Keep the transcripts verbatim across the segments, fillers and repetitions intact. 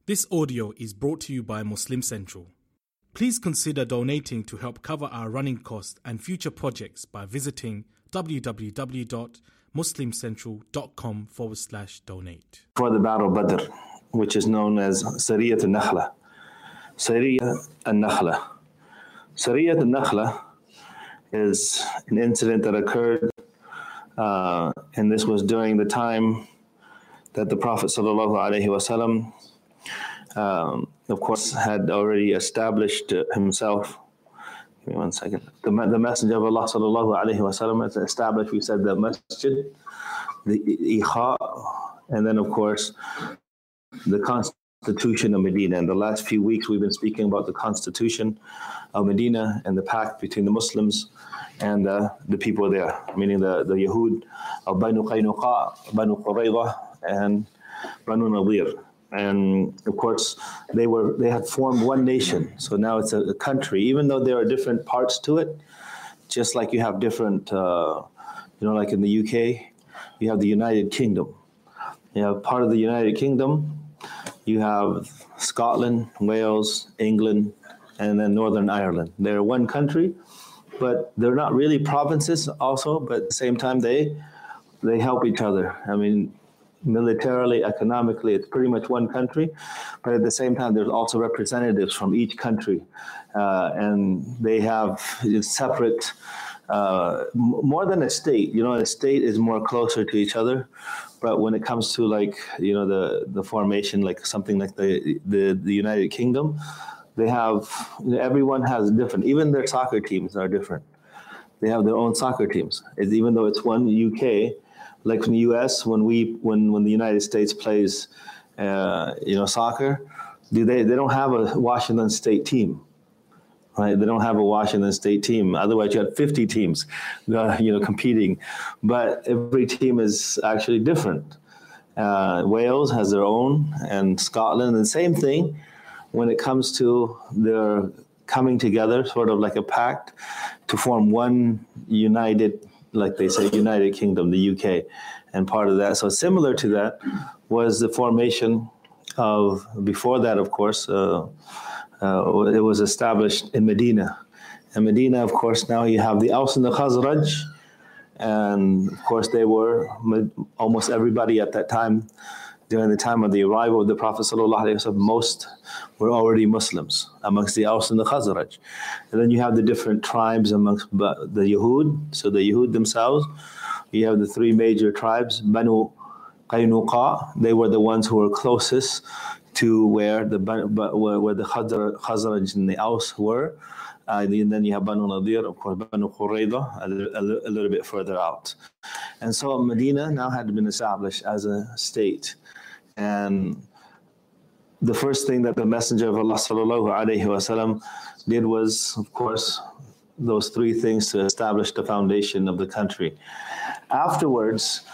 This audio is brought to you by Muslim Central. Please consider donating to help cover our running costs and future projects by visiting www.muslimcentral.com forward slash donate. For the Battle of Badr, which is known as Sariyat al-Nakhla. Sariyat al-Nakhla. Sariyat al-Nakhla is an incident that occurred, uh, and this was during the time that the Prophet sallallahu alaihi wasallam, um, of course, had already established himself. Give me one second. The, the Messenger of Allah sallallahu alaihi wasallam has established, we said, the masjid, the Iqa, and then, of course, the Constitution of Medina. In the last few weeks, we've been speaking about the Constitution of Medina and the pact between the Muslims and uh, the people there, meaning the, the Yahud of Banu Qaynuqa, Banu Qurayza, and Banu Nadir. And of course, they were they had formed one nation. So now it's a, a country, even though there are different parts to it, just like you have different, uh, you know, like in the U K, you have the United Kingdom. You have part of the United Kingdom, you have Scotland, Wales, England, and then Northern Ireland. They're one country, but they're not really provinces also, but at the same time, they they help each other. I mean, militarily, economically, it's pretty much one country, but at the same time, there's also representatives from each country, uh, and they have separate, uh, more than a state. You know, a state is more closer to each other, but when it comes to like, you know, the, the formation, like something like the, the, the United Kingdom, they have, everyone has different, even their soccer teams are different. They have their own soccer teams. It's, even though it's one U K, like in the U S, when we when when the United States plays, uh, you know, soccer, do they they don't have a Washington State team, right? They don't have a Washington State team. Otherwise, you had fifty teams, uh, you know, competing. But every team is actually different. Uh, Wales has their own, and Scotland, and same thing when it comes to their coming together, sort of like a pact to form one united, like they say, United Kingdom, the U K, and part of that. So similar to that was the formation of, before that, of course, uh, uh, it was established in Medina. And Medina, of course, now you have the Aus and the Khazraj, and of course they were, almost everybody at that time, during the time of the arrival of the Prophet ﷺ, most were already Muslims amongst the Aus and the Khazraj. And then you have the different tribes amongst the Yahud. So the Yahud themselves, you have the three major tribes, Banu Qaynuqa. They were the ones who were closest to where the where the Khazraj and the Aus were. Uh, and then you have Banu Nadir, of course, Banu Qurayza, a, a, a little bit further out. And so Medina now had been established as a state. And the first thing that the Messenger of Allah sallallahu alaihi wasallam did was, of course, those three things to establish the foundation of the country. Afterwards,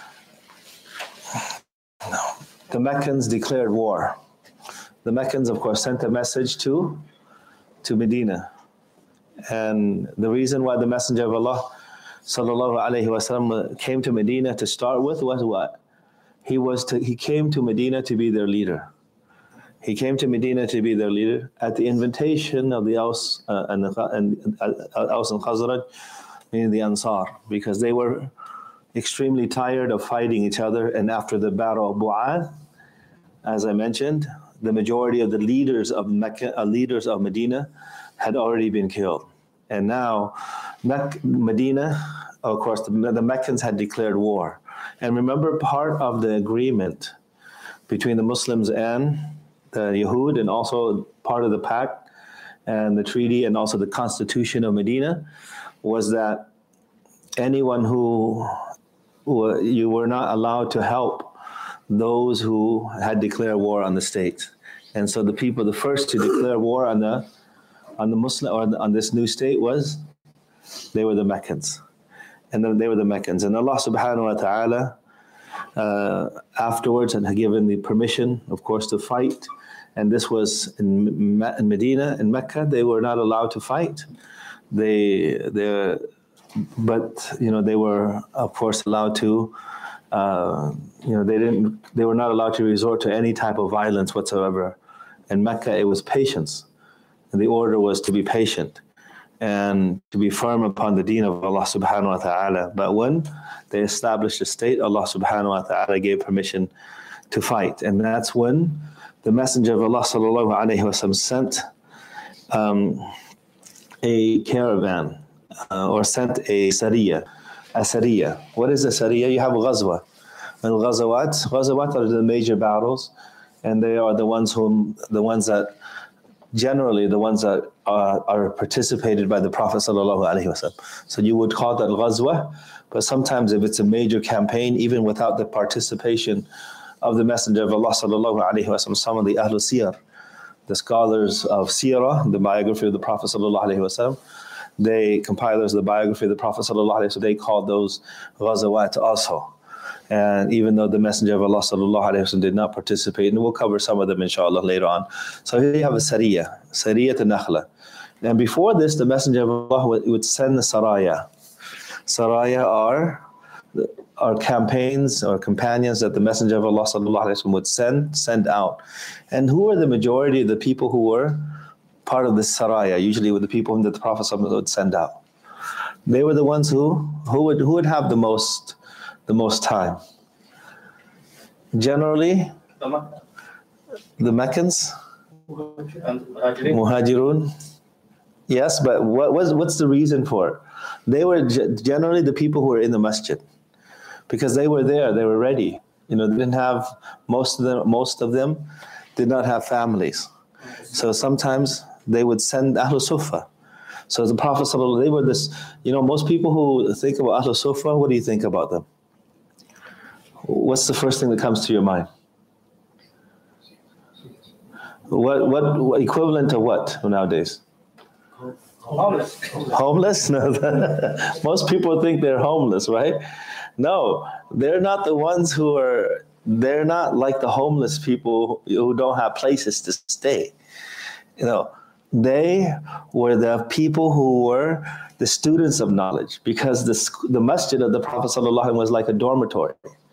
the Meccans declared war. The Meccans, of course, sent a message to, to Medina. And the reason why the Messenger of Allah sallallahu alaihi wasallam came to Medina to start with was what? He was to, he came to Medina to be their leader. He came to Medina to be their leader at the invitation of the Aus uh, and the and, uh, Aus and Khazraj, meaning the Ansar, because they were extremely tired of fighting each other. And after the Battle of Bu'ath, as I mentioned, the majority of the leaders of Mecca, uh, leaders of Medina, had already been killed. And now, Mecca, Medina, of course, the, the Meccans had declared war. And remember, part of the agreement between the Muslims and the Yahud, and also part of the pact and the treaty and also the Constitution of Medina, was that anyone who, who you were not allowed to help those who had declared war on the state. And so the people, the first to declare war on the on the Muslim or on this new state was, they were the Meccans. And then they were the Meccans. And Allah subhanahu wa ta'ala uh, afterwards had given the permission, of course, to fight. And this was in, in Medina, in Mecca, they were not allowed to fight. They, they, but you know, they were, of course, allowed to. Uh, you know, they didn't. They were not allowed to resort to any type of violence whatsoever In Mecca, it was patience. And the order was to be patient and to be firm upon the deen of Allah subhanahu wa ta'ala. But when they established a state, Allah subhanahu wa ta'ala gave permission to fight. And that's when the Messenger of Allah sallallahu alayhi wa sallam sent um, a caravan uh, or sent a Sariya. A Sariya. What is a Sariya? You have Ghazwa. And Ghazawat, Ghazawat are the major battles, and they are the ones whom, the ones that, generally the ones that are, are participated by the Prophet sallallahu alaihi wasallam. So you would call that Ghazwa, but sometimes if it's a major campaign, even without the participation of the Messenger of Allah sallallahu alaihi wasallam, some of the Ahlul Siyar, the scholars of Sirah, the biography of the Prophet sallallahu alaihi wasallam, they compilers of the biography of the Prophet sallallahu alaihi wasallam, they called those Ghazawat also. And even though the Messenger of Allah sallallahu alaihi wasallam did not participate, and we'll cover some of them inshallah later on. So here you have a Sariyah, Sariyat al-Nakhla. And before this, the Messenger of Allah would, would send the Saraya. Saraya are, are campaigns or companions that the Messenger of Allah sallallahu alaihi wasallam would send, send out. And who were the majority of the people who were part of this Saraya? Usually were the people whom the Prophet sallallahu alaihi wasallam would send out. They were the ones who, who, would, who would have the most the most time. Generally, the Meccans, Muhajirun. Yes, but what was what's the reason for it? They were generally the people who were in the masjid, because they were there, they were ready. You know, they didn't have most of them. Most of them did not have families, so sometimes they would send Ahlul Sufa. So the Prophet sallallahu, they were this. You know, most people who think about Ahlul Sufa, what do you think about them? What's the first thing that comes to your mind? What what, what equivalent to what nowadays? Homeless. Homeless? No. Most people think they're homeless, right? No, they're not the ones who are, they're not like the homeless people who don't have places to stay. You know, they were the people who were the students of knowledge, because the, the masjid of the Prophet ﷺ was like a dormitory.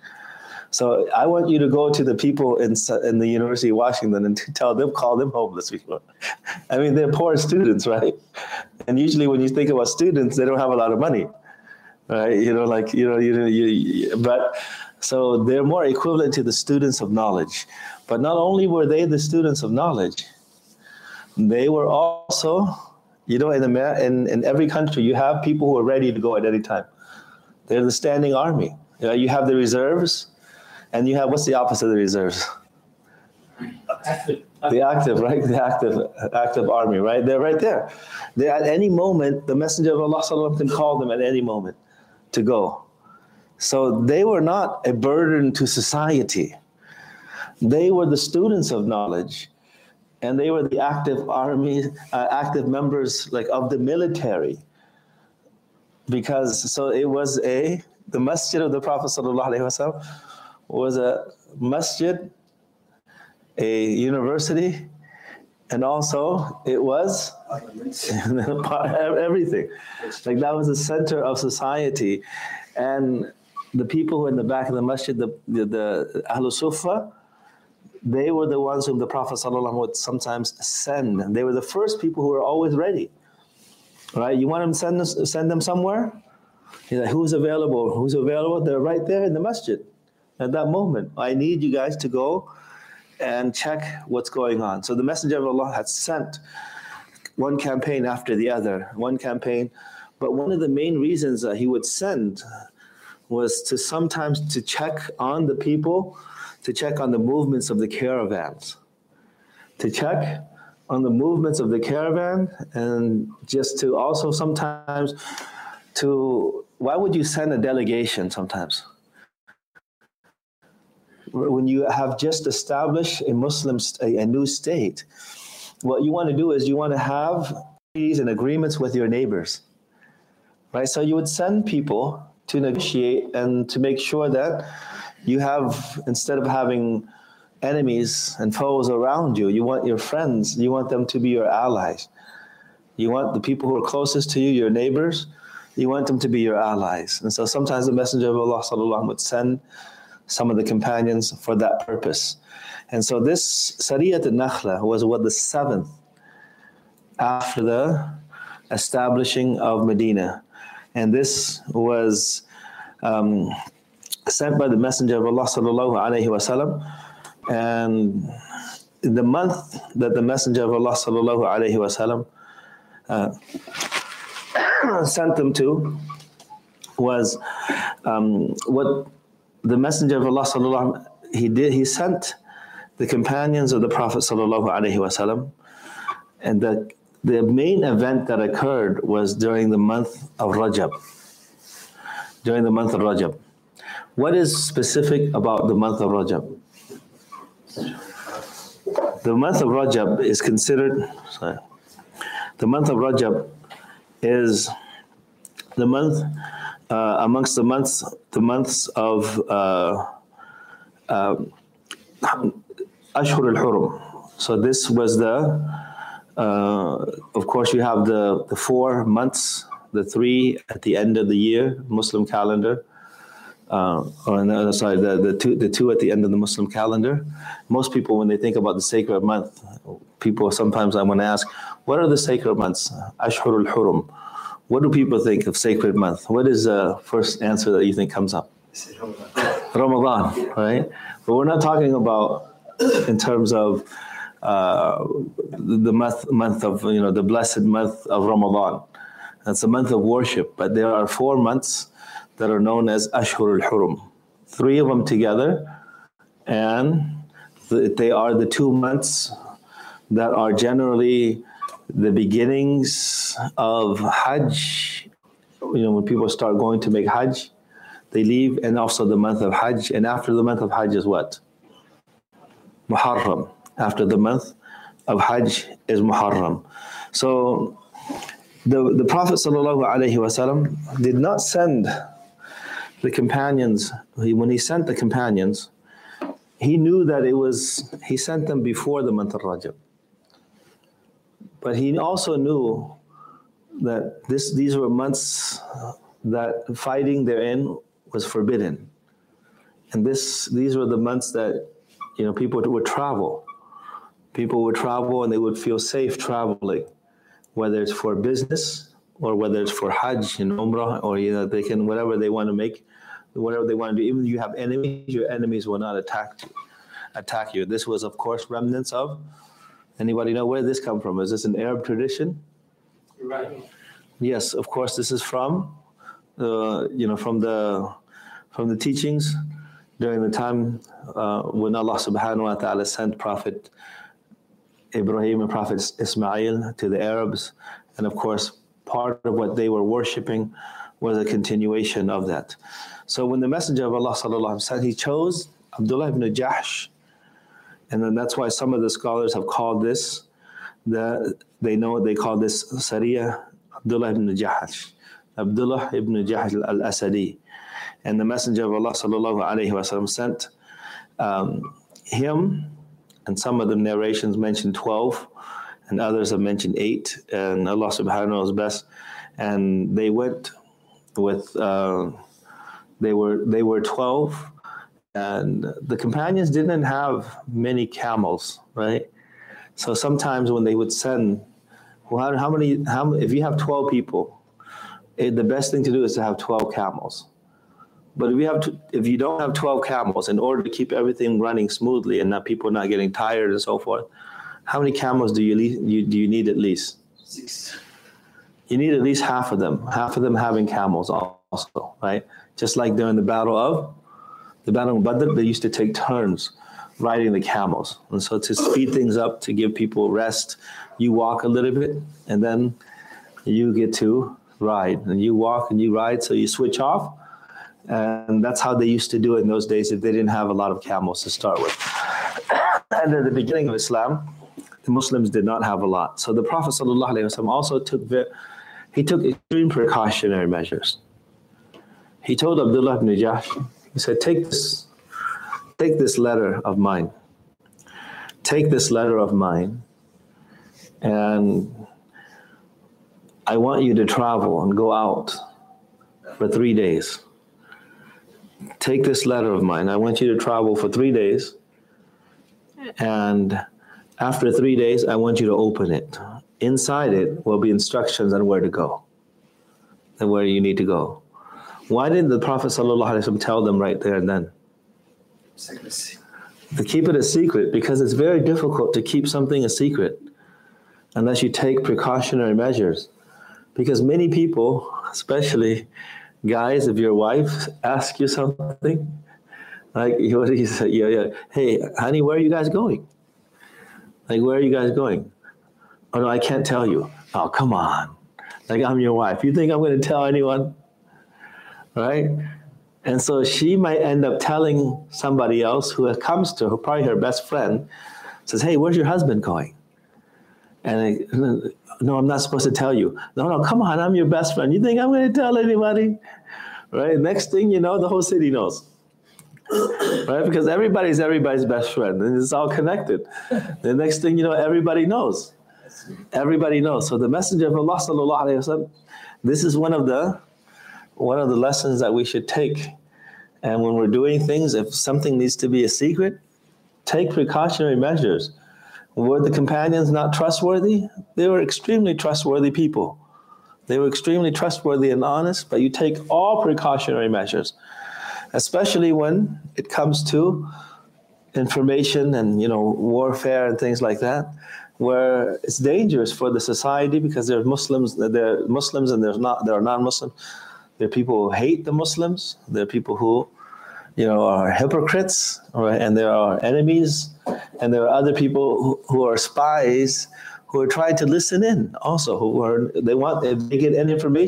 So I want you to go to the people in, in the University of Washington and to tell them, call them homeless people. I mean, they're poor students, right? And usually when you think about students, they don't have a lot of money, right? You know, like, you know, you, you, you but so they're more equivalent to the students of knowledge. But not only were they the students of knowledge, they were also, you know, in, the, in, in every country, you have people who are ready to go at any time. They're the standing army. You know, you have the reserves. And you have, what's the opposite of the reserves? Active. The active, right? The active active army, right? They're right there. They, at any moment, the Messenger of Allah sallallahu can call them at any moment to go. So they were not a burden to society. They were the students of knowledge. And they were the active army, uh, active members like of the military. Because, so it was a, the masjid of the Prophet sallallahu alaihi wasallam was a masjid, a university, and also it was everything. Like that was the center of society. And the people who were in the back of the masjid, the, the, the Ahlul Sufa, they were the ones whom the Prophet ﷺ would sometimes send. They were the first people who were always ready. Right? You want them to send them, send them somewhere? He's like, who's available? Who's available? They're right there in the masjid. At that moment, I need you guys to go and check what's going on. So the Messenger of Allah had sent one campaign after the other, one campaign. But one of the main reasons that he would send was to sometimes to check on the people, to check on the movements of the caravans, to check on the movements of the caravan, and just to also sometimes to, why would you send a delegation sometimes? When you have just established a Muslim, a, a new state, what you want to do is you want to have treaties and agreements with your neighbors, right? So you would send people to negotiate and to make sure that you have, instead of having enemies and foes around you, you want your friends, you want them to be your allies. You want the people who are closest to you, your neighbors, you want them to be your allies. And so sometimes the Messenger of Allah sallallahu alaihi wasallam would send some of the companions for that purpose. And so this Sariyat al-Nakhla was what the seventh after the establishing of Medina. And this was um, sent by the Messenger of Allah sallallahu alayhi wa sallam. And the month that the Messenger of Allah sallallahu alayhi wa sallam uh, sent them to was um, what the Messenger of Allah sallallahu he did. He sent the companions of the Prophet sallallahu alaihi wasallam, and the the main event that occurred was during the month of Rajab. During the month of Rajab, what is specific about the month of Rajab? The month of Rajab is considered. Sorry, the month of Rajab is the month uh, amongst the months the months of uh, uh, Ashhur al-Hurum. So this was the, uh, of course you have the, the four months, the three at the end of the year, Muslim calendar, uh, or no, sorry, the, the, two, the two at the end of the Muslim calendar. Most people, when they think about the sacred month, people sometimes I want to ask, what are the sacred months? Ashhur al-Hurum. What do people think of sacred month? What is the first answer that you think comes up? Ramadan, right? But we're not talking about in terms of uh, the month, month of, you know, the blessed month of Ramadan. That's a month of worship, but there are four months that are known as Ashhur al-Hurum. Three of them together, and they are the two months that are generally the beginnings of Hajj. You know, when people start going to make Hajj, they leave, and also the month of Hajj. And after the month of Hajj is what? Muharram. After the month of Hajj is Muharram. So the, the Prophet ﷺ did not send the companions. He, when he sent the companions, he knew that it was, he sent them before the month of Rajab. But he also knew that this these were months that fighting therein was forbidden. And this these were the months that, you know, people would travel. People would travel and they would feel safe traveling, whether it's for business or whether it's for Hajj and Umrah, or, you know, they can, whatever they want to make, whatever they want to do. Even if you have enemies, your enemies will not attack you. Attack you. This was, of course, remnants of. Anybody know where this come from? Is this an Arab tradition? Right. Yes, of course. This is from, uh, you know, from the from the teachings during the time uh, when Allah Subhanahu wa Taala sent Prophet Ibrahim and Prophet Ismail to the Arabs, and of course, part of what they were worshiping was a continuation of that. So when the Messenger of Allah Sallallahu Alaihi Wasallam, he chose Abdullah ibn Jahsh. And then that's why some of the scholars have called this, the, they know they call this Sariyah Abdullah ibn Jahsh, Abdullah ibn Jahsh al-Asadi. And the Messenger of Allah sallallahu alayhi wa sallam sent um, him, and some of the narrations mention twelve, and others have mentioned eight, and Allah subhanahu wa ta'ala is best. And they went with, uh, they were they were twelve. And the companions didn't have many camels, right? So sometimes when they would send, well, how, how many, how, if you have twelve people, it, the best thing to do is to have twelve camels. But if you have, to, if you don't have twelve camels, in order to keep everything running smoothly and not people not getting tired and so forth, how many camels do you, you do you need at least? Six. You need at least half of them. Half of them having camels also, right? Just like during the battle of. The Battle of Badr, they used to take turns riding the camels. And so to speed things up, to give people rest, you walk a little bit, and then you get to ride. And you walk and you ride, so you switch off. And that's how they used to do it in those days if they didn't have a lot of camels to start with. And at the beginning of Islam, the Muslims did not have a lot. So the Prophet ﷺ also took, he took extreme precautionary measures. He told Abdullah ibn Jahsh, he said, take this, take this letter of mine. Take this letter of mine, and I want you to travel and go out for three days. Take this letter of mine. I want you to travel for three days, And after three days, I want you to open it. Inside it will be instructions on where to go and where you need to go. Why didn't the Prophet ﷺ tell them right there and then? Secrecy. To keep it a secret, because it's very difficult to keep something a secret unless you take precautionary measures. Because many people, especially guys, if your wife asks you something, like, what do you say? Yeah, yeah. Hey, honey, where are you guys going? Like, where are you guys going? Oh, no, I can't tell you. Oh, come on. Like, I'm your wife. You think I'm going to tell anyone? Right? And so she might end up telling somebody else who comes to her, probably her best friend, says, hey, where's your husband going? And I, no, I'm not supposed to tell you. No, no, come on, I'm your best friend. You think I'm going to tell anybody? Right? Next thing you know, the whole city knows. Right? Because everybody's everybody's best friend, and it's all connected. The next thing you know, everybody knows. Everybody knows. So the Messenger of Allah sallallahu alaihi wasallam, this is one of the one of the lessons that we should take. And when we're doing things, if something needs to be a secret, take precautionary measures. Were the companions not trustworthy? They were extremely trustworthy people. They were extremely trustworthy and honest, but you take all precautionary measures, especially when it comes to information and, you know, warfare and things like that, where it's dangerous for the society because there are Muslims, there are Muslims and there's not, there are non-Muslims. There are people who hate the Muslims. There are people who, you know, are hypocrites, right? And there are enemies, and there are other people who, who are spies who are trying to listen in also, who are, they want, if they get any information,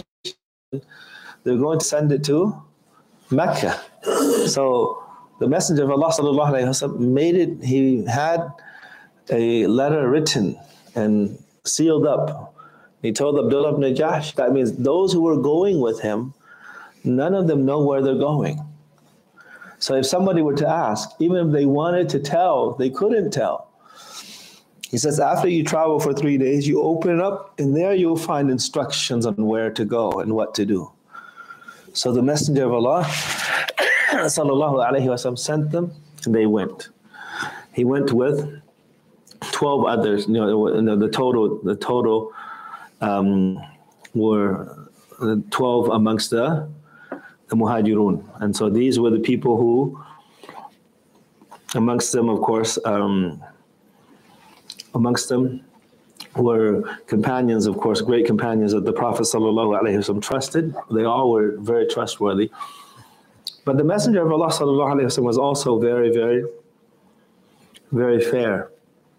they're going to send it to Mecca. So the Messenger of Allah sallallahu alaihi wasallam made it, he had a letter written and sealed up. He told Abdullah ibn Jahsh, that means those who were going with him, none of them know where they're going. So if somebody were to ask, even if they wanted to tell, they couldn't tell. He says, after you travel for three days, you open it up, and there you'll find instructions on where to go and what to do. So the Messenger of Allah sallallahu alaihi wasallam sent them, and they went. He went with twelve others. You know, the total, the total um, were twelve amongst the the Muhajirun. And so these were the people who, amongst them, of course, um, amongst them were companions, of course, great companions that the Prophet sallallahu alaihi wasallam trusted. They all were very trustworthy. But the Messenger of Allah sallallahu alaihi wasallam was also very, very, very fair.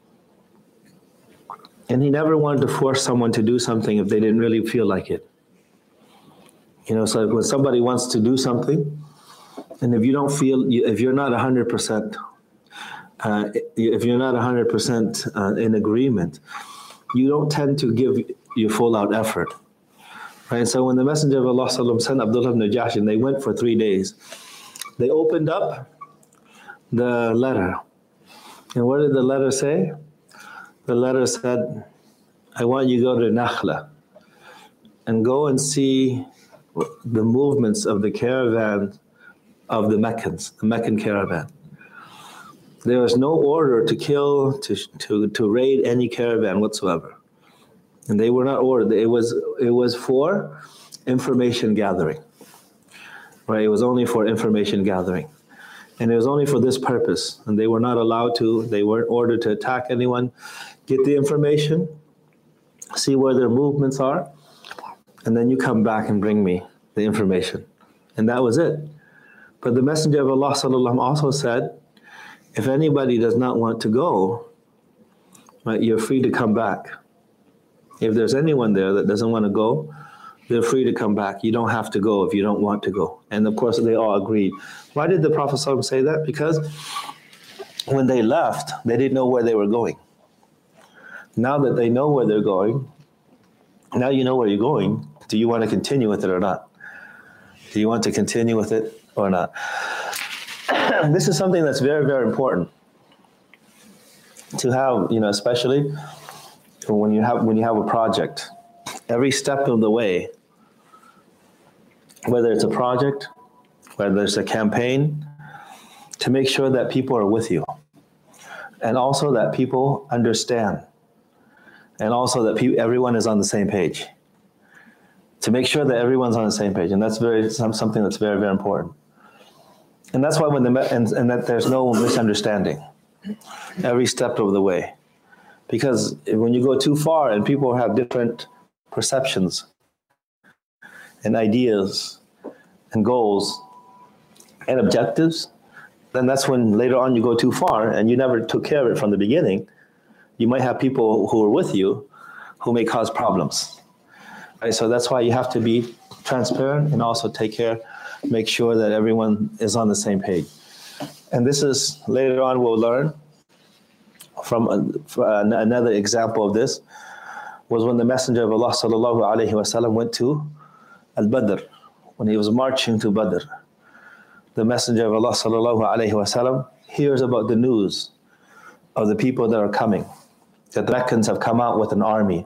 And he never wanted to force someone to do something if they didn't really feel like it. You know, so when somebody wants to do something, and if you don't feel, if you're not one hundred percent, uh, if you're not one hundred percent uh, in agreement, you don't tend to give your full out effort. Right? So when the Messenger of Allah sallam sent Abdullah ibn Jahsh, and they went for three days, they opened up the letter. And what did the letter say? The letter said, I want you to go to Nakhla and go and see the movements of the caravan of the Meccans, the Meccan caravan. There was no order to kill, to, to, to raid any caravan whatsoever. And they were not ordered. It was, it was for information gathering. Right? It was only for information gathering. And it was only for this purpose. And they were not allowed to, they weren't ordered to attack anyone. Get the information, see where their movements are, and then you come back and bring me the information. And that was it. But the Messenger of Allah sallallahu also said, if anybody does not want to go, right, you're free to come back. If there's anyone there that doesn't want to go, they're free to come back. You don't have to go if you don't want to go. And of course, they all agreed. Why did the Prophet ﷺ say that? Because when they left, they didn't know where they were going. Now that they know where they're going, now you know where you're going, do you want to continue with it or not? Do you want to continue with it or not? This is something that's very, very important to have, you know, especially when you have when you have a project. Every step of the way, whether it's a project, whether it's a campaign, to make sure that people are with you. and also that people understand, and also that pe- everyone is on the same page. To make sure that everyone's on the same page, and that's very something that's very, very important. And that's why when the and, and that there's no misunderstanding every step of the way, because when you go too far and people have different perceptions and ideas and goals and objectives, then that's when later on you go too far and you never took care of it from the beginning. You might have people who are with you who may cause problems. Right? So that's why you have to be transparent and also take care, make sure that everyone is on the same page. And this is, later on we'll learn from a, another example of this, was when the Messenger of Allah sallallahu alaihi wasallam went to Al-Badr, when he was marching to Badr. The Messenger of Allah sallallahu alaihi wasallam hears about the news of the people that are coming, that the Meccans have come out with an army,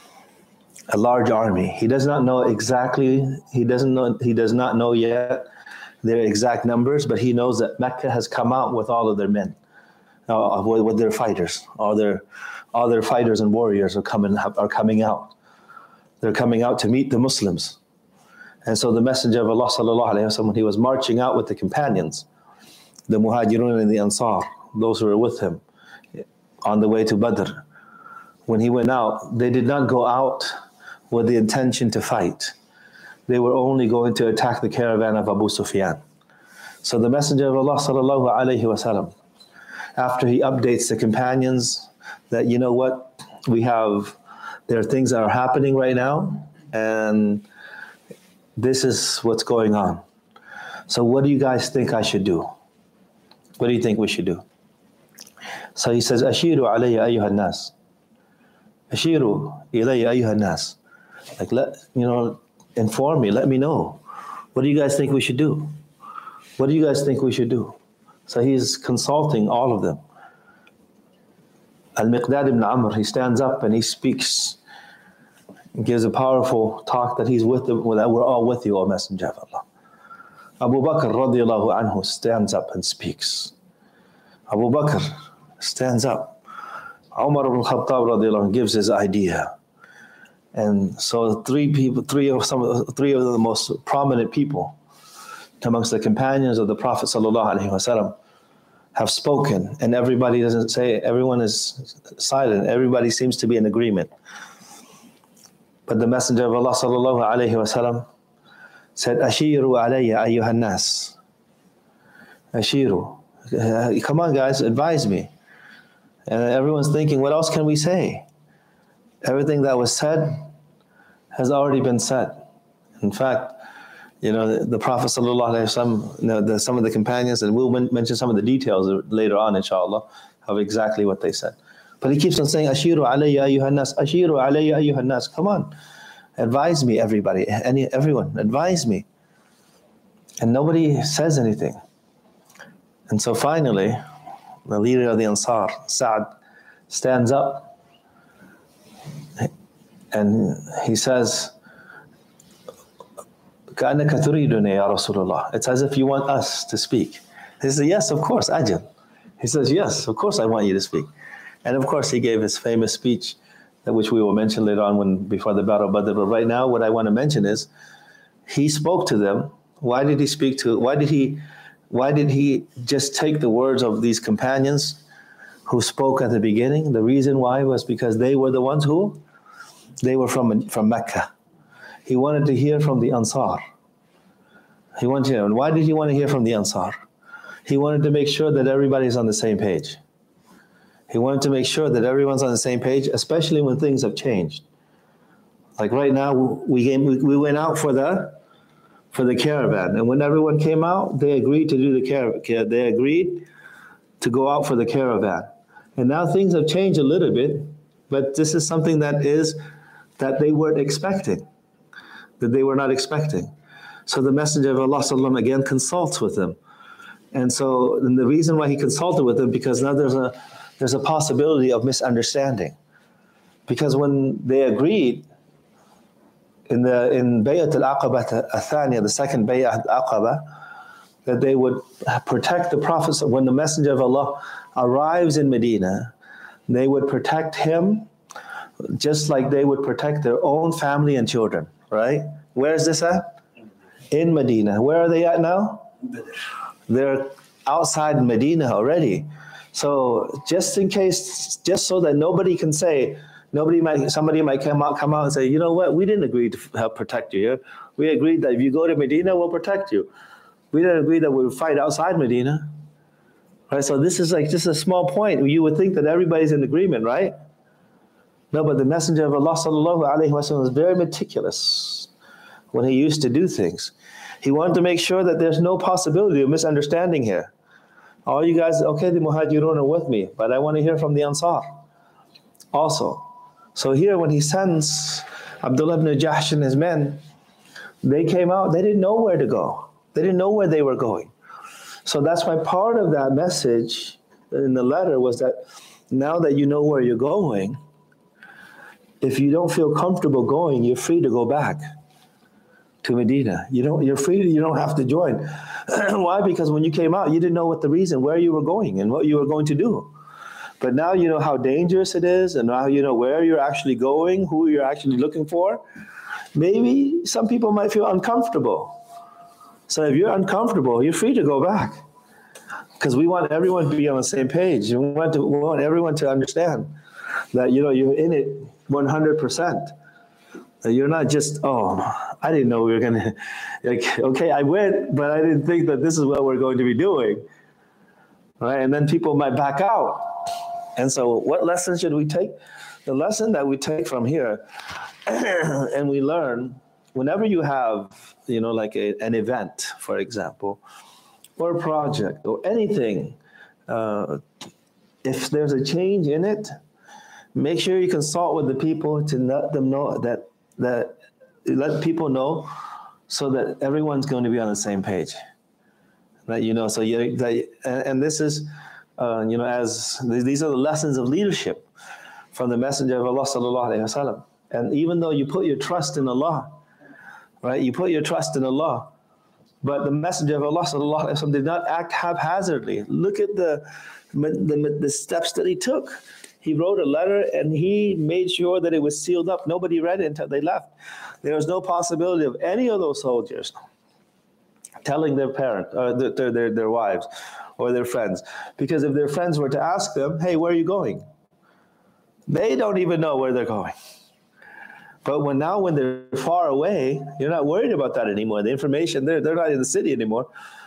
a large army. He does not know exactly, he doesn't know, he does not know yet their exact numbers, but he knows that Mecca has come out with all of their men, uh, with, with their fighters. All their, all their fighters and warriors are coming, are coming out. They're coming out to meet the Muslims. And so the Messenger of Allah sallallahu alaihi wasallam, when he was marching out with the companions, the Muhajirun and the Ansar, those who were with him on the way to Badr, when he went out, they did not go out with the intention to fight. They were only going to attack the caravan of Abu Sufyan. So the Messenger of Allah sallallahu alaihi wasallam, after he updates the companions that, you know what, we have, there are things that are happening right now, and this is what's going on. So what do you guys think I should do? What do you think we should do? So he says, Ashiru alayya ayyuhan nas. Ashiru ilayya ayyuhan nas. Like, let, you know, inform me, let me know. What do you guys think we should do? What do you guys think we should do? So he's consulting all of them. Al-Miqdad ibn Amr, he stands up and he speaks, gives a powerful talk that he's with them, that we're all with you, O Messenger of Allah. Abu Bakr radiallahu anhu stands up and speaks. Abu Bakr stands up. Umar ibn Khattab radiallahu anhu gives his idea. And so three people, three of some, three of the most prominent people amongst the companions of the Prophet sallallahu alaihi wasallam have spoken, and everybody doesn't say, everyone is silent. Everybody seems to be in agreement. But the Messenger of Allah sallallahu alaihi wasallam said, Ashiru alayya ayyuhan nas. Ashiru. Come on guys, advise me. And everyone's thinking, what else can we say? Everything that was said has already been said. In fact, you know, the, the Prophet sallallahu alaihi wasallam, you know, the, some of the companions, and we'll men- mention some of the details later on, inshallah, of exactly what they said. But he keeps on saying, Ashiru alayya ayyuhan nas, Ashiru alayya ayyuhan nas. Come on, advise me, everybody, any, everyone, advise me. And nobody says anything. And so finally, the leader of the Ansar, Sa'd, stands up and he says, كَأَنَّكَ تُرِيدُنِي يَا رَسُولَ اللَّهِ. It's as if you want us to speak. He says, yes, of course, ajal. He says, yes, of course I want you to speak. And of course he gave his famous speech, that which we will mention later on when before the Battle of Badr. But right now what I want to mention is, he spoke to them. Why did he speak to, why did he, why did he just take the words of these companions who spoke at the beginning? The reason why was because they were the ones who, they were from, from Mecca. He wanted to hear from the Ansar. He wanted to hear, and why did he want to hear from the Ansar? He wanted to make sure that everybody's on the same page. He wanted to make sure that everyone's on the same page, especially when things have changed. Like right now, we came, we went out for the for the caravan, and when everyone came out, they agreed to do the caravan. They agreed to go out for the caravan, and now things have changed a little bit, but this is something that is that they weren't expecting, that they were not expecting. So the Messenger of Allah sallallahu again consults with them, and so and the reason why he consulted with them, because now there's a there's a possibility of misunderstanding, because when they agreed in the in Bay'at al-Aqaba al-Thaniya, the second Bay'at al-Aqaba, that they would protect the Prophet when the Messenger of Allah arrives in Medina, they would protect him just like they would protect their own family and children, right? Where is this at? In Medina. Where are they at now? They're outside Medina already. So just in case, just so that nobody can say, nobody might, somebody might come out, come out and say, you know what, we didn't agree to help protect you here. We agreed that if you go to Medina, we'll protect you. We didn't agree that we would fight outside Medina. Right? So this is like just a small point. You would think that everybody's in agreement, right? No, but the Messenger of Allah sallallahu alaihi wasallam was very meticulous when he used to do things. He wanted to make sure that there's no possibility of misunderstanding here. All you guys, okay, the Muhajirun are with me, but I want to hear from the Ansar also. So here when he sends Abdullah ibn Jahsh and his men, they came out, they didn't know where to go. They didn't know where they were going. So that's why part of that message in the letter was that now that you know where you're going, if you don't feel comfortable going, you're free to go back to Medina. You don't, you're free, you don't have to join. Why? Because when you came out, you didn't know what the reason, where you were going and what you were going to do. But now you know how dangerous it is, and now you know where you're actually going, who you're actually looking for. Maybe some people might feel uncomfortable. So if you're uncomfortable, you're free to go back. Because we want everyone to be on the same page. We want, to, we want everyone to understand that, you know, you're in it one hundred percent. You're not just, oh, I didn't know we were going to, like, okay, I went, but I didn't think that this is what we're going to be doing. Right? And then people might back out. And so what lesson should we take? The lesson that we take from here, and we learn, whenever you have, you know, like a, an event, for example, or a project, or anything, uh, if there's a change in it, make sure you consult with the people to let them know that, that let people know so that everyone's going to be on the same page. Right? You know, so you, that, and, and this is, uh, you know, as these are the lessons of leadership from the Messenger of Allah sallallahu alaihi wasallam. And even though you put your trust in Allah, right? You put your trust in Allah, but the Messenger of Allah sallallahu alaihi wasallam did not act haphazardly. Look at the, the the steps that he took. He wrote a letter and he made sure that it was sealed up. Nobody read it until they left. There was no possibility of any of those soldiers telling their parent, or their, their, their wives, or their friends. Because if their friends were to ask them, hey, where are you going? They don't even know where they're going. But when now when they're far away, you're not worried about that anymore. The information, they're, they're not in the city anymore.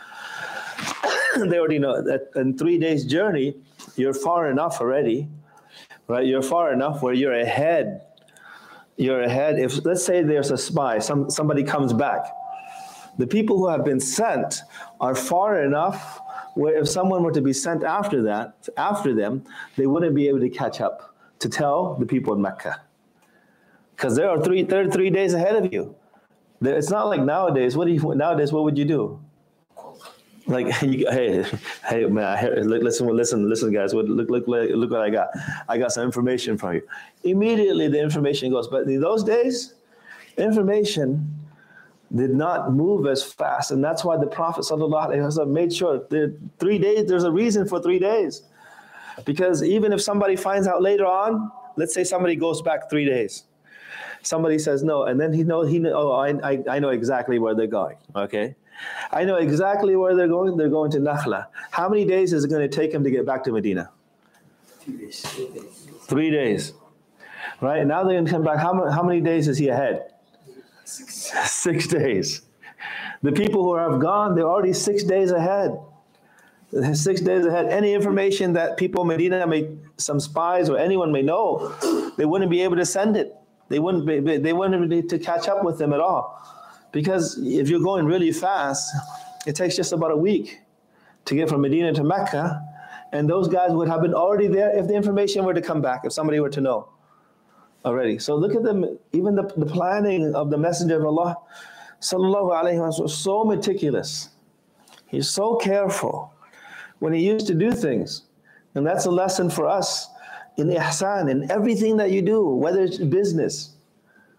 They already know that in three days journey, you're far enough already, right? You're far enough where you're ahead. You're ahead. If, let's say there's a spy, some, somebody comes back. The people who have been sent are far enough where if someone were to be sent after that, after them, they wouldn't be able to catch up to tell the people in Mecca. Because there are three, they're three days ahead of you. It's not like nowadays. What do you, nowadays, what would you do? Like, you, hey, hey, man, I hear, listen, listen, listen, guys. Look, look, look, look what I got. I got some information from you. Immediately, the information goes. But in those days, information did not move as fast, and that's why the Prophet sallallahu alaihi wasallam made sure there three days. There's a reason for three days, because even if somebody finds out later on, let's say somebody goes back three days. Somebody says no, and then he knows, he know, oh, I, I, I know exactly where they're going, okay? I know exactly where they're going. They're going to Nakhla. How many days is it going to take him to get back to Medina? Three days. Three days. Right? Now they're going to come back. How, how many days is he ahead? Six. Six days. The people who have gone, they're already six days ahead. Six days ahead. Any information that people in Medina, may, some spies or anyone may know, they wouldn't be able to send it. They wouldn't be, they wouldn't be to catch up with them at all. Because if you're going really fast, it takes just about a week to get from Medina to Mecca, and those guys would have been already there if the information were to come back, if somebody were to know already. So look at them, even the, the planning of the Messenger of Allah, sallallahu alaihi wasallam, was so meticulous. He's so careful when he used to do things. And that's a lesson for us in ihsan, in everything that you do, whether it's business.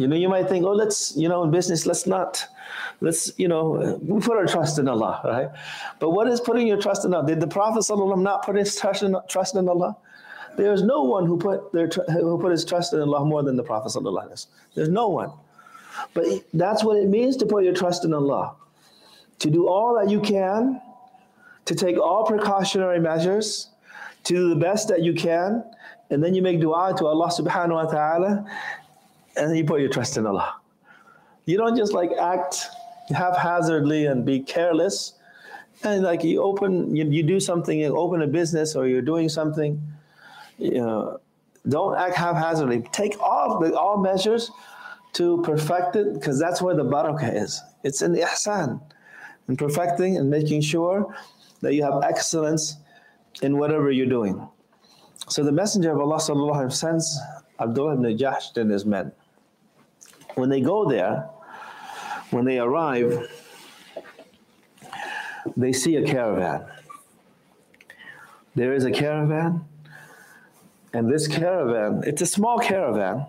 You know, you might think, oh, let's, you know, in business, let's not, let's, you know, we put our trust in Allah, right? But what is putting your trust in Allah? Did the Prophet ﷺ not put his trust in, trust in Allah? There is no one who put their who put his trust in Allah more than the Prophet ﷺ. There's no one. But that's what it means to put your trust in Allah. To do all that you can, to take all precautionary measures, to do the best that you can, and then you make dua to Allah subhanahu wa ta'ala, and then you put your trust in Allah. You don't just like act haphazardly and be careless, and like you open, you, you do something, you open a business or you're doing something, you know, don't act haphazardly. Take all the all measures to perfect it, because that's where the barakah is. It's in the ihsan, in perfecting and making sure that you have excellence in whatever you're doing. So the Messenger of Allah sallallahu alaihi wasallam sends Abdullah ibn Jahsh and his men. When they go there, when they arrive, they see a caravan. There is a caravan, and this caravan, it's a small caravan,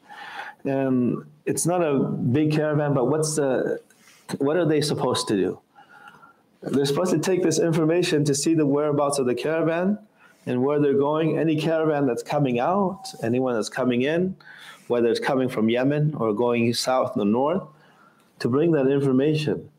and it's not a big caravan, but what's the, what are they supposed to do? They're supposed to take this information to see the whereabouts of the caravan and where they're going. Any caravan that's coming out, anyone that's coming in, whether it's coming from Yemen or going south and north, to bring that information.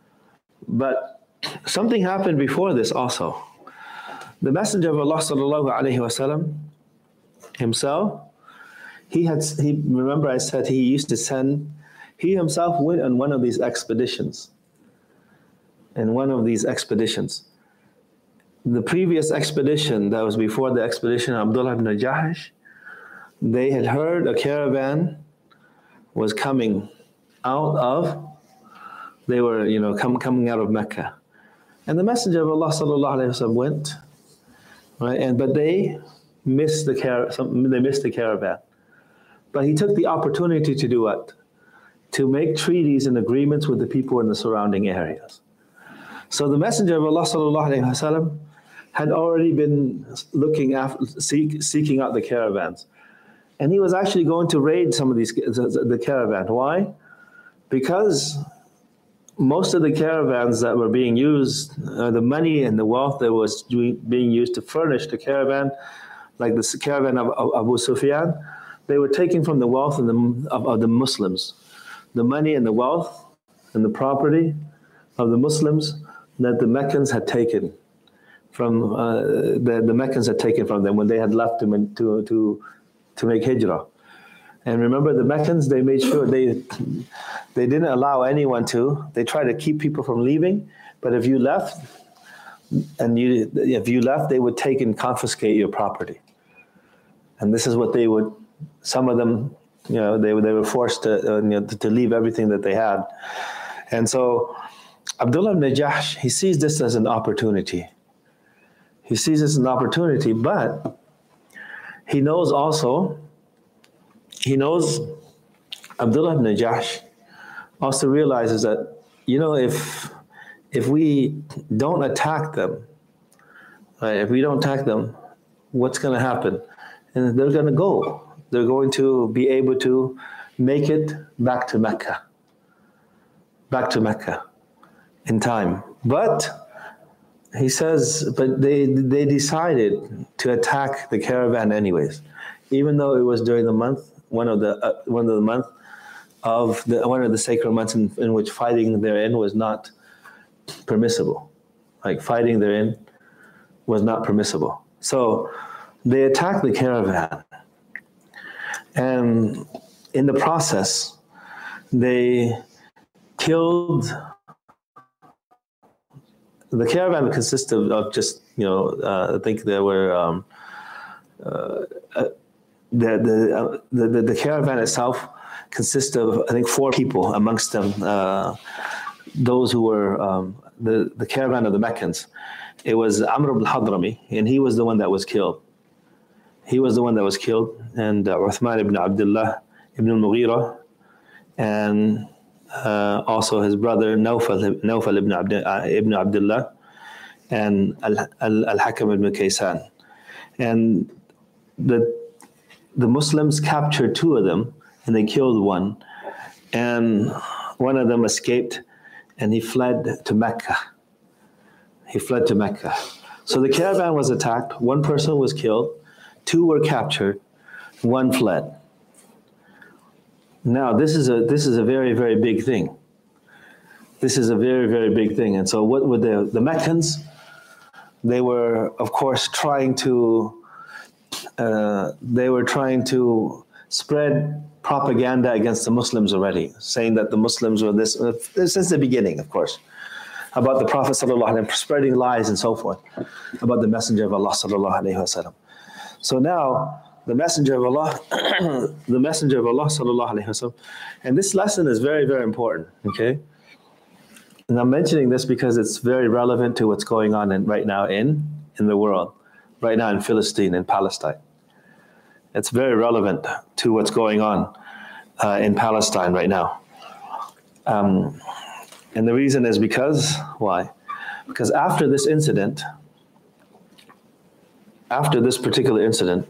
But something happened before this also. The Messenger of Allah sallallahu alaihi wasallam himself, he had, he, remember I said he used to send, he himself went on one of these expeditions. In one of these expeditions. The previous expedition, that was before the expedition of Abdullah ibn Jahsh, they had heard a caravan was coming out of, they were, you know, come, coming out of Mecca. And the Messenger of Allah sallallahu alaihi wasallam went, right? And but they missed the car, they missed the caravan. But he took the opportunity to do what? To make treaties and agreements with the people in the surrounding areas. So the Messenger of Allah sallallahu alaihi wasallam had already been looking after, seek, seeking out the caravans, and he was actually going to raid some of these the, the caravan. Why? Because most of the caravans that were being used, uh, the money and the wealth that was being used to furnish the caravan, like the caravan of, of Abu Sufyan, they were taking from the wealth of the, of, of the Muslims, the money and the wealth and the property of the Muslims that the Meccans had taken from uh, the, the Meccans had taken from them when they had left to to to, to make hijrah. And remember, the Meccans, they made sure they they didn't allow anyone to. They tried to keep people from leaving, but if you left, and you if you left, they would take and confiscate your property. And this is what they would. Some of them, you know, they they were forced to uh, you know, to, to leave everything that they had, and so. Abdullah ibn Jahsh, he sees this as an opportunity. He sees this as an opportunity, but he knows also, he knows Abdullah ibn Jahsh also realizes that, you know, if if we don't attack them, right, if we don't attack them, what's going to happen? And they're going to go. They're going to be able to make it back to Mecca. Back to Mecca. In time. But he says, but they they decided to attack the caravan anyways, even though it was during the month, one of the uh, one of the month of the one of the sacred months in, in which fighting therein was not permissible. Like fighting therein was not permissible. So they attacked the caravan, and in the process, they killed. The caravan consisted of just, you know, uh, I think there were, um, uh, uh, the, the, uh, the, the caravan itself consists of, I think, four people, amongst them, uh, those who were um, the, the caravan of the Meccans. It was Amr ibn Hadrami, and he was the one that was killed. He was the one that was killed, and uh, Uthman ibn Abdullah ibn al-Mughira, and Uh, also his brother Nawfal, Nawfal ibn, Abd, uh, ibn Abdullah, and Al-Hakam ibn Kaysan. And the, the Muslims captured two of them and they killed one. And one of them escaped, and he fled to Mecca. He fled to Mecca. So the caravan was attacked. One person was killed. Two were captured. One fled. Now, this is a this is a very, very big thing. This is a very, very big thing. And so what were the, the Meccans? They were, of course, trying to, uh, they were trying to spread propaganda against the Muslims already, saying that the Muslims were this, uh, since the beginning, of course, about the Prophet sallallahu alaihi wasallam, spreading lies and so forth, about the Messenger of Allah sallallahu alaihi wasallam. So now, the Messenger of Allah, the Messenger of Allah sallallahu alaihi wasallam, and this lesson is very, very important, okay? And I'm mentioning this because it's very relevant to what's going on in, right now in, in the world, right now in Palestine, in Palestine. It's very relevant to what's going on uh, in Palestine right now. Um, and the reason is because, why? Because after this incident, after this particular incident,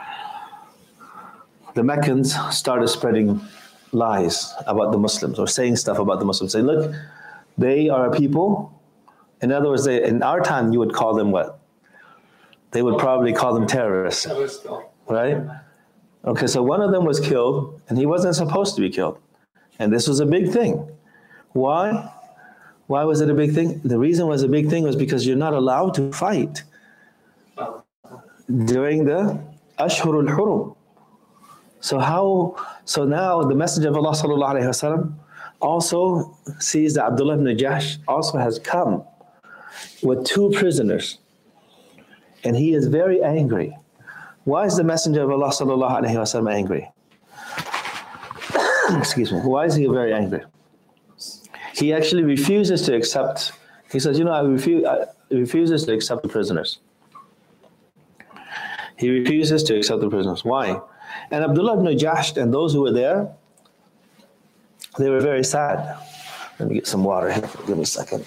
the Meccans started spreading lies about the Muslims, or saying stuff about the Muslims. Say, look, they are a people. In other words, they, in our time, you would call them what? They would probably call them terrorists, right? Okay, so one of them was killed, and he wasn't supposed to be killed. And this was a big thing. Why? Why was it a big thing? The reason was a big thing was because you're not allowed to fight during the Ashhurul Hurum. So how? So now the Messenger of Allah sallallahu alaihi wasallam also sees that Abdullah ibn Jahsh also has come with two prisoners, and he is very angry. Why is the Messenger of Allah sallallahu alaihi wasallam angry? Excuse me. Why is he very angry? He actually refuses to accept. He says, "You know, I refuse." I, he refuses to accept the prisoners. He refuses to accept the prisoners. Why? And Abdullah ibn Jahsh and those who were there, they were very sad. Let me get some water here. Give me a second.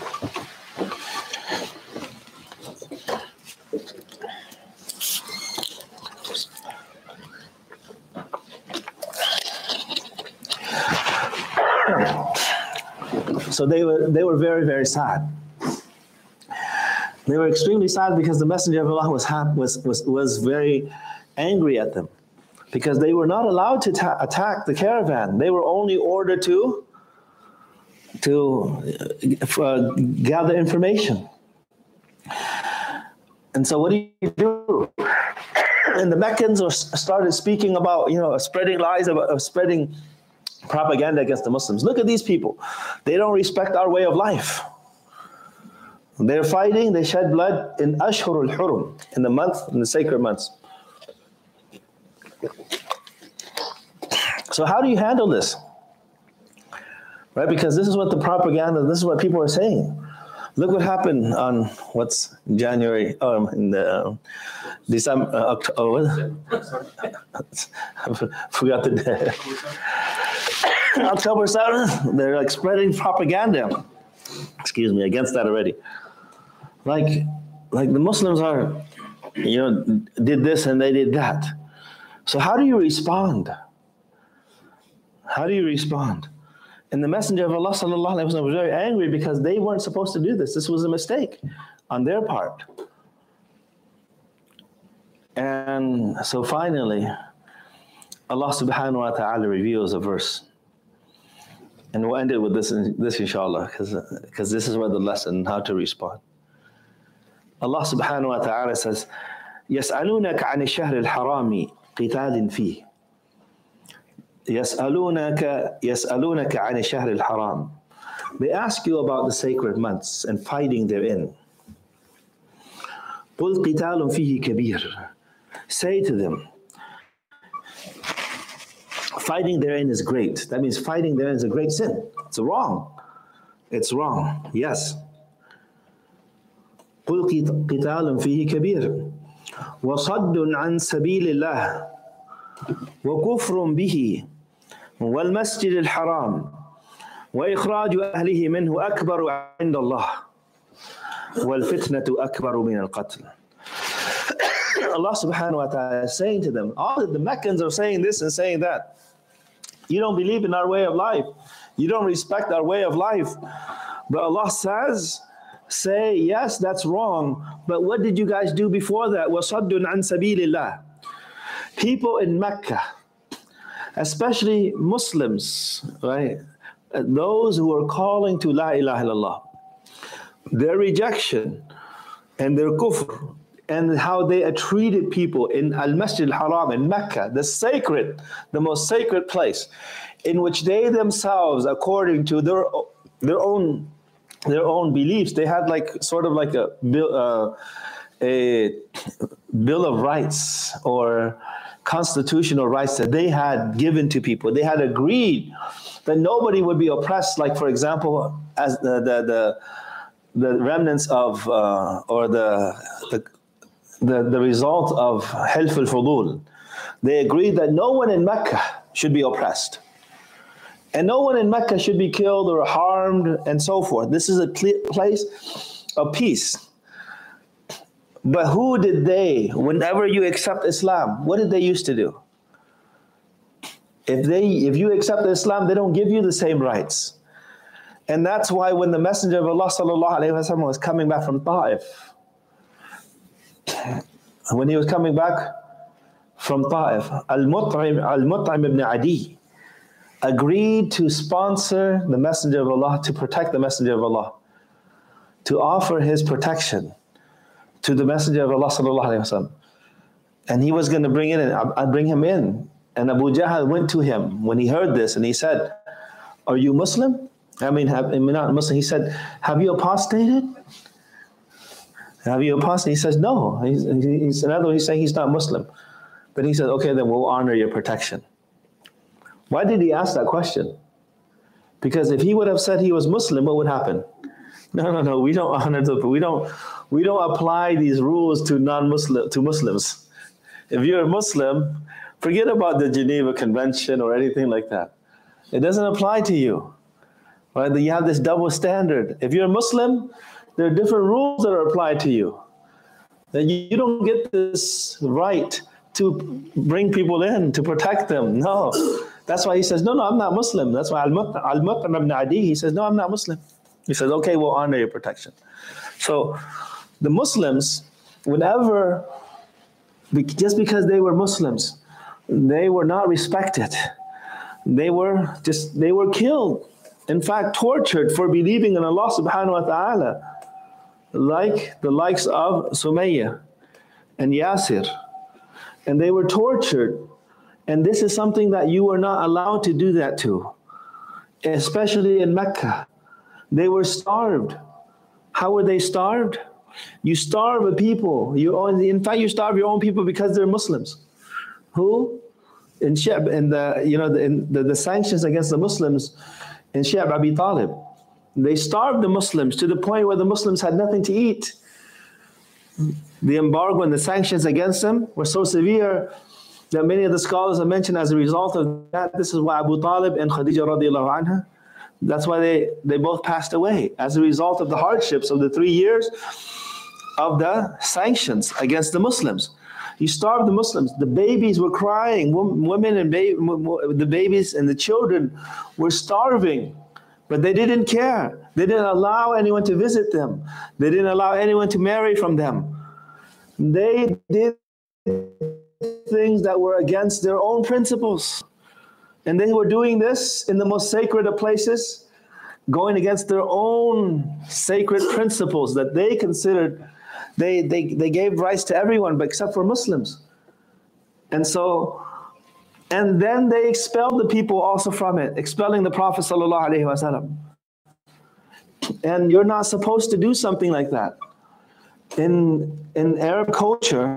So they were they were very, very sad. They were extremely sad because the Messenger of Allah was was was, was very angry at them, because they were not allowed to ta- attack the caravan. They were only ordered to to uh, gather information. And so what do you do? And the Meccans were, started speaking about, you know, spreading lies, about uh, spreading propaganda against the Muslims. Look at these people. They don't respect our way of life. They're fighting, they shed blood in Ashhurul Hurum, in the month, in the sacred months. So how do you handle this? Right, because this is what the propaganda, this is what people are saying. Look what happened on, what's January, oh, in the uh, December, uh, October, I forgot the day. October seventh, they're like spreading propaganda, excuse me, against that already. Like, like the Muslims are, you know, did this and they did that. So how do you respond? How do you respond? And the Messenger of Allah sallallahu alaihi wasallam was very angry because they weren't supposed to do this. This was a mistake on their part. And so finally, Allah subhanahu wa ta'ala reveals a verse. And we'll end it with this, this inshallah, because because this is where the lesson, how to respond. Allah subhanahu wa ta'ala says, يَسْأَلُونَكَ عَنِ الشَّهْرِ الْحَرَامِ قِتَالٍ فِيهِ يَسْأَلُونَكَ يَسْأَلُونَكَ عَنِ الشَّهْرِ الْحَرَامِ. They ask you about the sacred months and fighting therein. قُلْ قِتَالٌ فِيهِ كَبِيرٌ. Say to them, fighting therein is great. That means fighting therein is a great sin. It's wrong. It's wrong. Yes. قُلْ قِتَالٌ فِيهِ كَبِيرٌ وَصَدٌّ عَنْ سَبِيلِ اللَّهِ وَكُفْرٌ بِهِ وَالْمَسْجِدِ الْحَرَامِ وَإِخْرَاجُ أَهْلِهِ مِنْهُ أَكْبَرُ عِنْدَ اللَّهِ وَالْفِتْنَةُ أَكْبَرُ مِنَ الْقَتْلِ. Allah subhanahu wa ta'ala is saying to them, all the Meccans are saying this and saying that. You don't believe in our way of life. You don't respect our way of life. But Allah says, say, yes, that's wrong. But what did you guys do before that? وَصَدٌّ عَنْ سَبِيلِ اللَّهِ. People in Mecca, especially Muslims, right? Those who are calling to La ilaha illallah, their rejection and their kufr, and how they treated people in Al-Masjid Al-Haram in Mecca, the sacred, the most sacred place, in which they themselves, according to their their own their own beliefs, they had like sort of like a bill, uh, a bill of rights or constitutional rights that they had given to people. They had agreed that nobody would be oppressed. Like, for example, as the the the, the remnants of uh, or the the The, the result of Hilf al-Fudul. They agreed that no one in Mecca should be oppressed. And no one in Mecca should be killed or harmed and so forth. This is a place of peace. But who did they, whenever you accept Islam, what did they used to do? If they, if you accept Islam, they don't give you the same rights. And that's why when the Messenger of Allah sallallahu alaihi wasallam was coming back from Ta'if, when he was coming back from Ta'if, Al-Mut'im, Al-Mut'im ibn Adi agreed to sponsor the Messenger of Allah, to protect the Messenger of Allah, to offer his protection to the Messenger of Allah sallallahu alaihi wasallam. And he was going to bring it in, I'd bring him in. And Abu Jahl went to him when he heard this and he said, are you Muslim? I mean, have, I mean not Muslim. He said, have you apostated? Have you apostated? He says, no. He's, he's, in other words, he's saying he's not Muslim. But he said, okay, then we'll honor your protection. Why did he ask that question? Because if he would have said he was Muslim, what would happen? No, no, no, we don't honor the, we don't, we don't apply these rules to non-Muslim, to Muslims. If you're a Muslim, forget about the Geneva Convention or anything like that. It doesn't apply to you. Right? You have this double standard. If you're a Muslim, there are different rules that are applied to you. That you don't get this right to bring people in, to protect them. No. That's why he says, no, no, I'm not Muslim. That's why Al-Mut'im ibn Adi, he says, no, I'm not Muslim. He says, okay, we'll honor your protection. So the Muslims, whenever, just because they were Muslims, they were not respected. They were just, they were killed. In fact, tortured for believing in Allah subhanahu wa ta'ala. Like the likes of Sumayya and Yasir. And they were tortured. And this is something that you were not allowed to do that to. Especially in Mecca. They were starved. How were they starved? You starve a people. You own, in fact, you starve your own people because they're Muslims. Who? In Shi'b, in the, you know, the, in the, the sanctions against the Muslims in Shi'b Abi Talib. They starved the Muslims to the point where the Muslims had nothing to eat. The embargo and the sanctions against them were so severe that many of the scholars have mentioned as a result of that, this is why Abu Talib and Khadija radiallahu anha, that's why they, they both passed away, as a result of the hardships of the three years of the sanctions against the Muslims. You starved the Muslims. The babies were crying. Women and ba- the babies and the children were starving. But they didn't care. They didn't allow anyone to visit them. They didn't allow anyone to marry from them. They did things that were against their own principles. And they were doing this in the most sacred of places, going against their own sacred principles that they considered, they, they, they gave rights to everyone but except for Muslims. And so, and then they expelled the people also from it, expelling the Prophet sallallahu alaihi wasallam. And you're not supposed to do something like that. In, in Arab culture,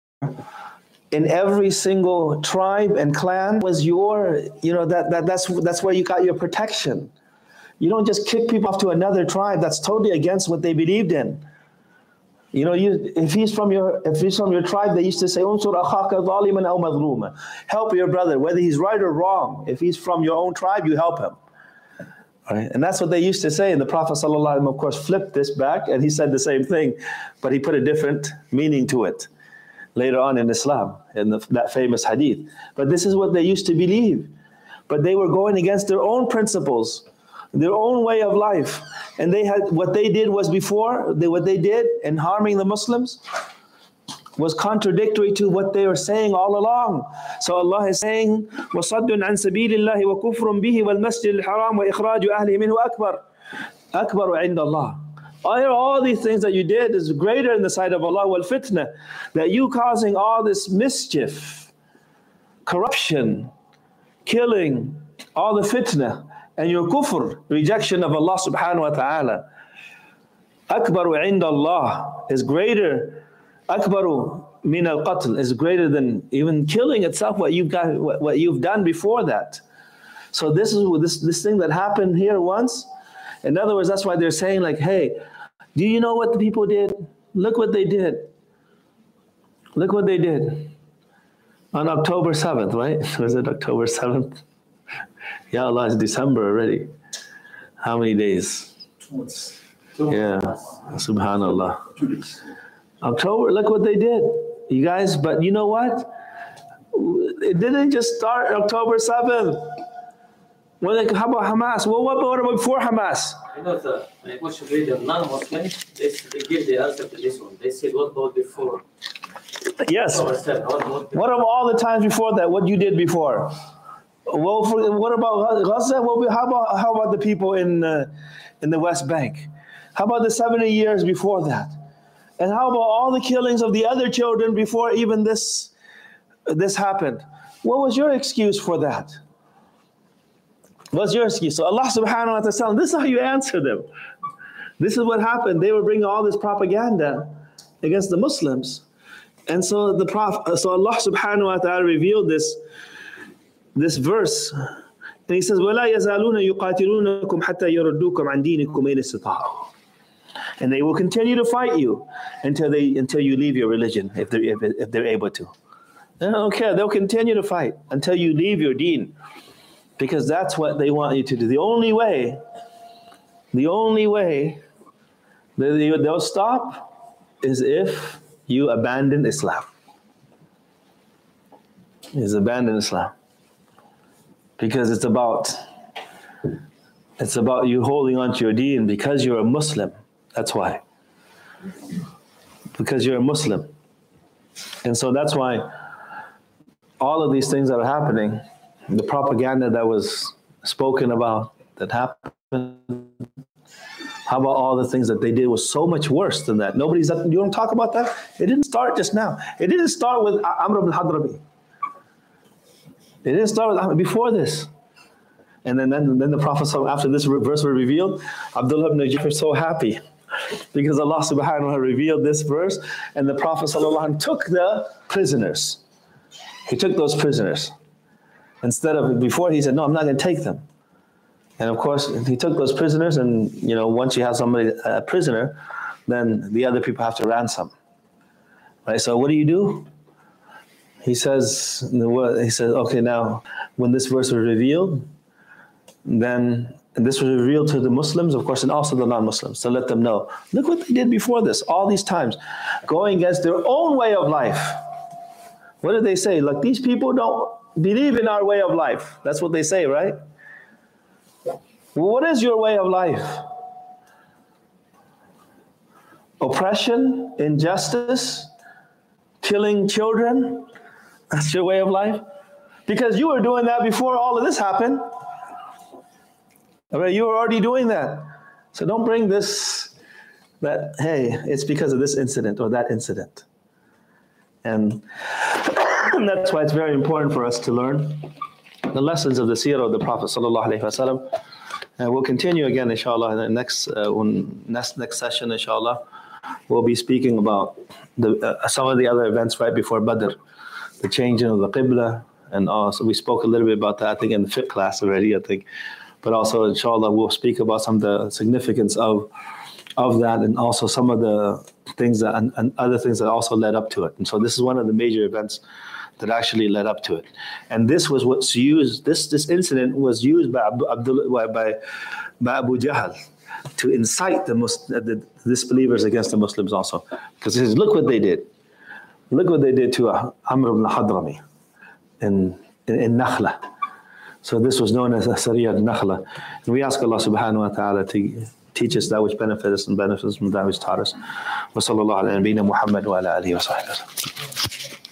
in every single tribe and clan was your, you know, that, that that's that's where you got your protection. You don't just kick people off to another tribe. That's totally against what they believed in. You know, you if he's from your if he's from your tribe, they used to say, "Unsur akhaka zaliman aw madhluma." Help your brother, whether he's right or wrong. If he's from your own tribe, you help him. Right? And that's what they used to say. And the Prophet sallallahu alaihi wasallam, of course, flipped this back, and he said the same thing, but he put a different meaning to it later on in Islam, in the, that famous hadith. But this is what they used to believe. but they were going against their own principles, their own way of life. And they had, what they did was before, they, what they did in harming the Muslims was contradictory to what they were saying all along. So Allah is saying, وَصَدٌّ عَنْ سَبِيلِ اللَّهِ وَكُفْرٌ بِهِ وَالْمَسْجِدِ الْحَرَامِ وَإِخْرَاجُ أَهْلِهِ مِنْهُ أَكْبَرُ أَكْبَرُ عِنْدَ اللَّهِ. All, all these things that you did is greater in the sight of Allah. وَالْفِتْنَةِ, that you causing all this mischief, corruption, killing, all the fitna, and your kufr, rejection of Allah subhanahu wa ta'ala. Akbaru inda Allah is greater. Akbaru min al-qatl is greater than even killing itself, what you've got, what, what you've done before that. So this is this this thing that happened here once. In other words, that's why they're saying like, hey, do you know what the people did? Look what they did. Look what they did on October seventh, right? Was it October seventh? Ya Allah, it's December already. How many days? Yeah, subhanallah. October, look what they did, you guys. But you know what? It didn't just start October seventh. Well, like, how about Hamas? Well, what about, what about before Hamas? You know, the Muslim leader, non-Muslims, they, they give the answer to this one. They said, what about before? Yes. What about What about all the times before that? What you did before? Well, for, what about Gaza? Well, how about how about the people in uh, in the West Bank? How about the seventy years before that? And how about all the killings of the other children before even this this happened? What was your excuse for that? What's your excuse? So Allah subhanahu wa ta'ala, this is how you answer them. This is what happened. They were bringing all this propaganda against the Muslims. And so the Prophet, so Allah subhanahu wa ta'ala revealed this this verse. And he says, وَلَا يَزَالُونَ يُقَاتِلُونَكُمْ حَتَّى يَرُدُّوكُمْ عَنْ دِينِكُمْ إِنِ اسْتَطَاعُوا. And they will continue to fight you until they until you leave your religion, if they're, if, if they're able to. They don't care. They'll continue to fight until you leave your deen, because that's what they want you to do. The only way, the only way that they, they'll stop is if you abandon Islam. Is abandon Islam. Because it's about it's about you holding on to your deen because you're a Muslim. That's why. Because you're a Muslim. And so that's why all of these things that are happening, the propaganda that was spoken about, that happened, how about all the things that they did was so much worse than that? Nobody's, you don't talk about that? It didn't start just now. It didn't start with Amr ibn Hadrami. It didn't start with, before this. And then, then, then the Prophet, after this verse was revealed, Abdullah ibn Jafar was so happy because Allah subhanahu wa ta'ala revealed this verse, and the Prophet sallallahu alaihi wasallam took the prisoners. He took those prisoners. Instead of, before he said, no, I'm not going to take them. And of course, he took those prisoners, and you know, once you have somebody, a prisoner, then the other people have to ransom. Right? So what do you do? He says, he says, okay, now, when this verse was revealed, then, and this was revealed to the Muslims, of course, and also the non-Muslims, to let them know, look what they did before this, all these times, going against their own way of life. What did they say? Like, these people don't believe in our way of life. That's what they say, right? Well, what is your way of life? Oppression, injustice, killing children. That's your way of life? Because you were doing that before all of this happened. All right, you were already doing that. So don't bring this, that, hey, it's because of this incident or that incident. And that's why it's very important for us to learn the lessons of the seerah of the Prophet sallallahu alaihi wasallam. And we'll continue again, inshallah, in the next, uh, when next, next session, inshallah. We'll be speaking about the, uh, some of the other events right before Badr, the changing of the Qibla, and also we spoke a little bit about that, I think, in the fiqh class already, I think. But also, inshallah, we'll speak about some of the significance of of that, and also some of the things that, and, and other things that also led up to it. And so this is one of the major events that actually led up to it. And this was what's used, this this incident was used by Abdullah, by, by Abu Jahl to incite the, Muslim, the disbelievers against the Muslims also. Because he says, look what they did. Look what they did to Amr ibn Hadrami in, in, in Nakhla. So this was known as Sariyat Nakhla. And we ask Allah subhanahu wa ta'ala to teach us that which benefits us and benefits from that which taught us. Wa sallallahu ala nabiyyina Muhammad wa ala alihi wa sahbihi.